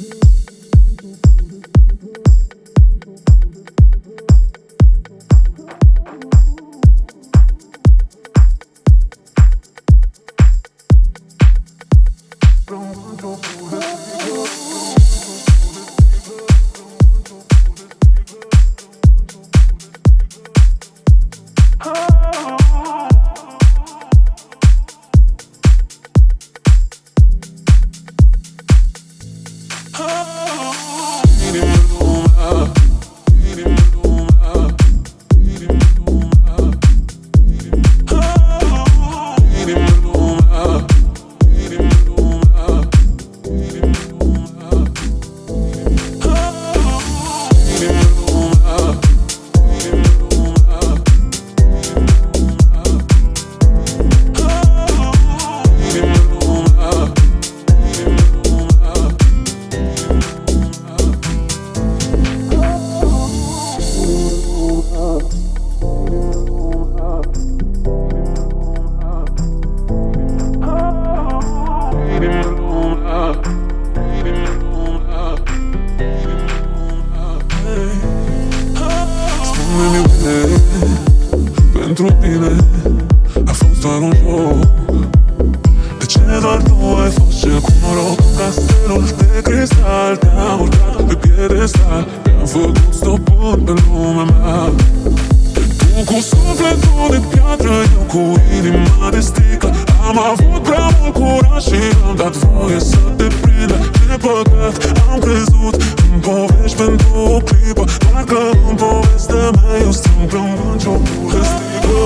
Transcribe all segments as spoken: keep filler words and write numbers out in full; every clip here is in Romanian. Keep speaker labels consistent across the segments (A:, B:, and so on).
A: Pentru tine a fost doar un joc. De ce doar tu ai fost cel cu noroc? Castelul de cristal te-a urcat pe piedestal, te-am făcut stăpân pe lumea mea. Tu cu sufletul de piatră, eu cu inima de sticlă. Am avut prea mult curaj și am dat voie să te prindă. De păcat am crezut în povești pentru o clipă, doar că în povestea mea eu strâng plângând ciocuri de sticlă.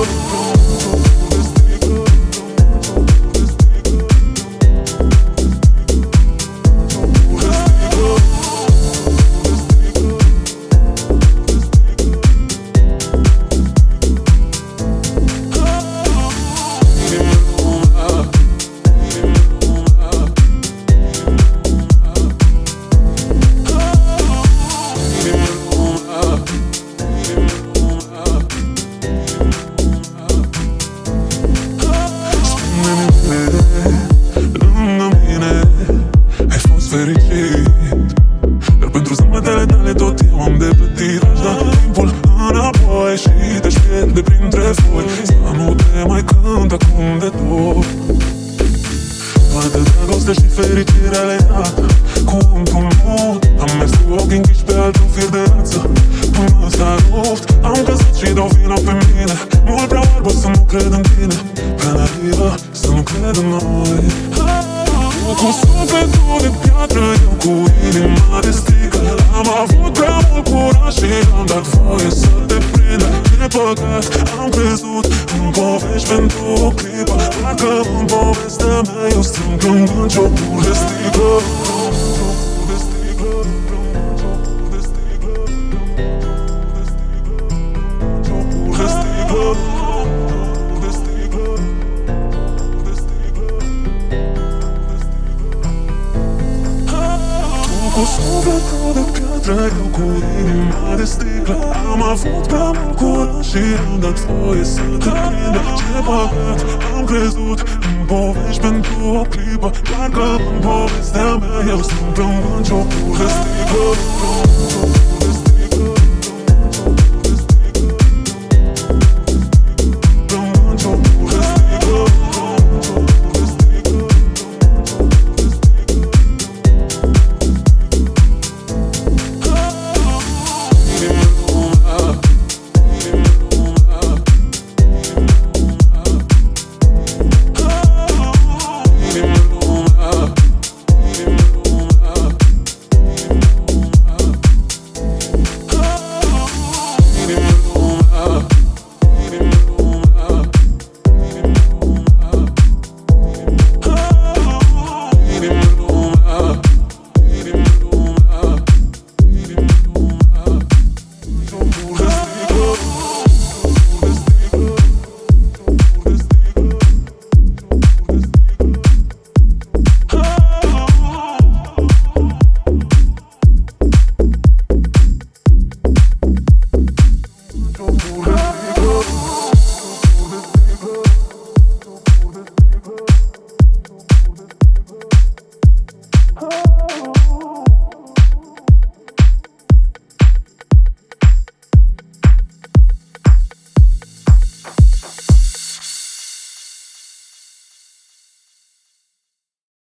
A: Fericit, dar pentru zâmbetele tale tot eu am de plătit. Aș da timpul înapoi și te-aș pierde printre foi, să nu te mai cânt acum de tot. Toată dragostea și fericirea legată cu împrumut. Am mers cu ochii închiși pe altul fir de rață până s-a rupt. Am căzut și dau vina pe mine, mult prea oarbă să nu cred în tine, prea naivă să nu cred în noi. Cu sufletul de piatră, eu cu inima de sticlă. Am avut prea mult curaj și am dat voie să te prindă. De păcat am crezut în povești pentru o clipă, doar că în povestea mea eu strâng plângând ciocuri de sticlă. Cu sufletul de piatră, eu cu inima de sticlă. Am avut prea mult curaj și am dat voie să te prindă. Ce păcat am crezut în povești pentru o clipă, doar că în povestea mea eu strâng plângând ciocuri de sticlă.